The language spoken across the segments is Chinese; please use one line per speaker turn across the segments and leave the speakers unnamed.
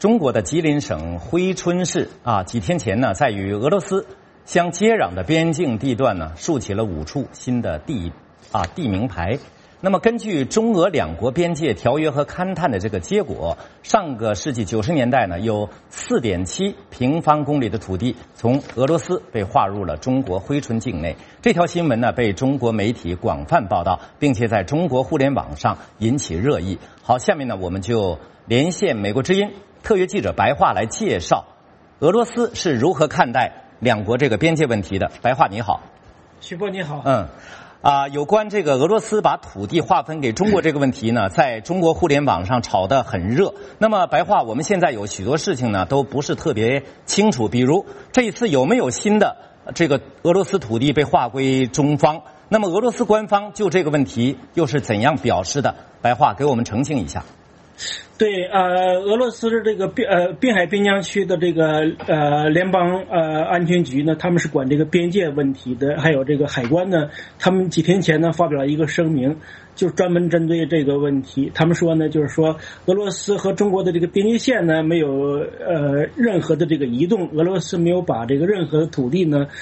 中国的吉林省珲春市几天前呢，在与俄罗斯相接壤的边境地段呢，竖起了5处新的地名牌。那么根据中俄两国边界条约和勘探的这个结果，上个世纪90年代呢，有4.7平方公里的土地从俄罗斯被划入了中国珲春境内。这条新闻呢，被中国媒体广泛报道，并且在中国互联网上引起热议。好，下面呢，我们就连线美国之音特约记者白桦来介绍俄罗斯是如何看待两国这个边界问题的。白桦你好。
徐波你好。
有关这个俄罗斯把土地划分给中国这个问题呢，在中国互联网上炒得很热。那么白桦，我们现在有许多事情呢都不是特别清楚，比如这一次有没有新的这个俄罗斯土地被划归中方？那么俄罗斯官方就这个问题又是怎样表示的？白桦给我们澄清一下。
对，俄罗斯的这个滨海边疆区的这个联邦安全局呢，他们是管这个边界问题的，还有这个海关呢，他们几天前呢发表了一个声明，就是专门针对这个问题。他们说呢，就是说俄罗斯和中国的这个边界线呢没有任何的这个移动，俄罗斯没有把这个任何的土地呢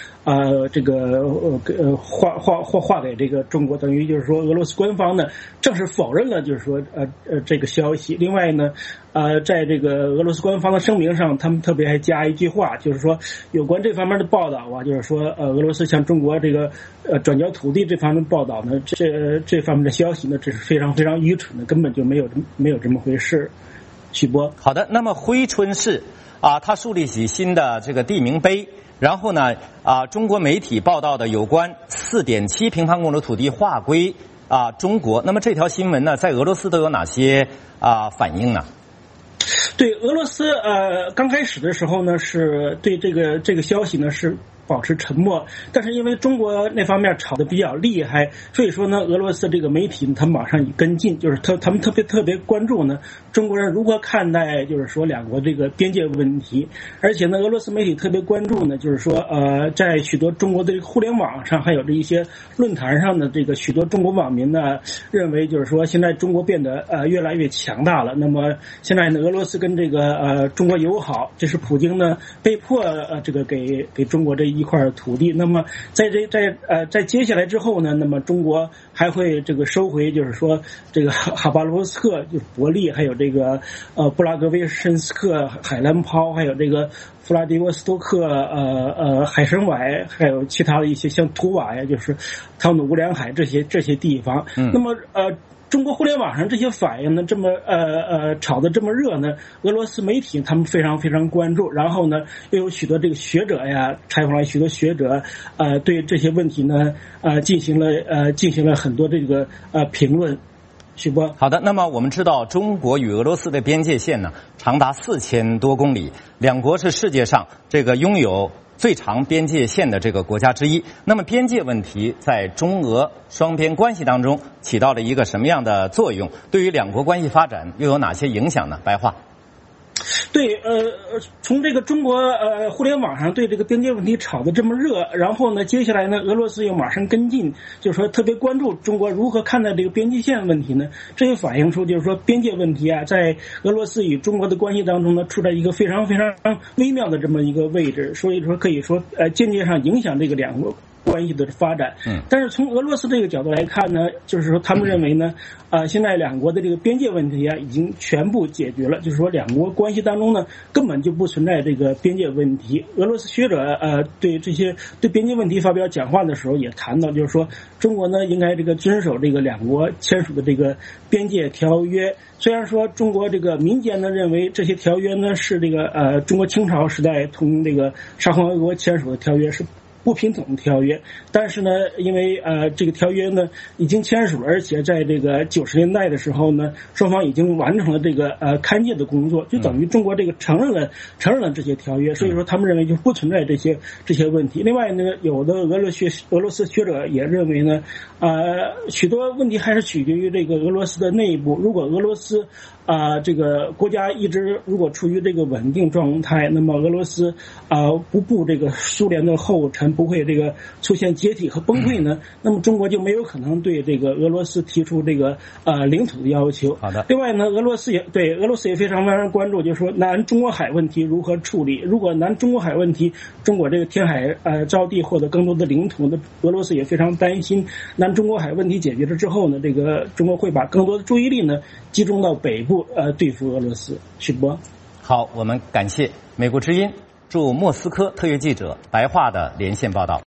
划给这个中国，等于就是说俄罗斯官方呢正式否认了，就是说这个消息。另外呢，在这个俄罗斯官方的声明上，他们特别还加一句话，就是说有关这方面的报道就是说俄罗斯向中国这个转交土地这方面的报道呢，这方面的消息呢，只是非常非常愚蠢的，根本就没有这么回事。许波。
好的，那么珲春市它树立起新的这个地名碑，然后呢中国媒体报道的有关4.7平方公里的土地划归中国，那么这条新闻呢，在俄罗斯都有哪些反应呢？
对，俄罗斯刚开始的时候呢，是对这个消息呢是保持沉默，但是因为中国那方面炒得比较厉害，所以说呢，俄罗斯这个媒体他们马上跟进，就是他们特别关注呢中国人如何看待就是说两国这个边界问题，而且呢，俄罗斯媒体特别关注呢，就是说在许多中国的互联网上，还有这一些论坛上的这个许多中国网民呢，认为就是说现在中国变得越来越强大了。那么现在呢，俄罗斯跟这个中国友好，这是普京呢被迫这个给中国这一块土地。那么在接下来之后呢，那么中国还会这个收回，就是说这个哈巴罗斯克、就伯利，还有这个布拉格维申斯克、海兰抛，还有这个弗拉迪沃斯托克、海参崴，还有其他的一些像图瓦呀，就是汤努乌梁海这些地方。那么中国互联网上这些反应呢，这么炒得这么热呢，俄罗斯媒体他们非常非常关注，然后呢又有许多这个学者呀，采访了许多学者，对这些问题呢进行了很多这个评论。许波。
好的，那么我们知道中国与俄罗斯的边界线呢长达4000多公里，两国是世界上这个拥有最长边界线的这个国家之一。那么边界问题在中俄双边关系当中起到了一个什么样的作用？对于两国关系发展又有哪些影响呢？白桦。
对，从这个中国互联网上对这个边界问题炒得这么热，然后呢，接下来呢，俄罗斯又马上跟进，就是说特别关注中国如何看待这个边界线问题呢？这也反映出就是说边界问题在俄罗斯与中国的关系当中呢，处在一个非常非常微妙的这么一个位置，所以说可以说间接上影响这个两国关系的发展。但是从俄罗斯这个角度来看呢，就是说他们认为呢，现在两国的这个边界问题已经全部解决了，就是说两国关系当中呢根本就不存在这个边界问题。俄罗斯学者对边界问题发表讲话的时候也谈到，就是说中国呢应该这个遵守这个两国签署的这个边界条约。虽然说中国这个民间呢认为这些条约呢是这个中国清朝时代同这个沙皇俄国签署的条约是不平等的条约，但是呢，因为这个条约呢已经签署了，而且在这个90年代的时候呢，双方已经完成了这个勘界的工作，就等于中国这个承认了这些条约，所以说他们认为就不存在这些问题。另外呢，有的俄罗斯学者也认为呢，许多问题还是取决于这个俄罗斯的内部。如果俄罗斯这个国家一直如果处于这个稳定状态，那么俄罗斯不步这个苏联的后尘， 不会这个出现解体和崩溃呢，那么中国就没有可能对这个俄罗斯提出这个领土的要求。
好的。
另外呢，俄罗斯也非常关注，就是说南中国海问题如何处理。如果南中国海问题，中国这个填海招地获得更多的领土，那俄罗斯也非常担心南中国海问题解决了之后呢，这个中国会把更多的注意力呢集中到北部对付俄罗斯。许博。
好，我们感谢美国之音驻莫斯科特约记者白桦的连线报道。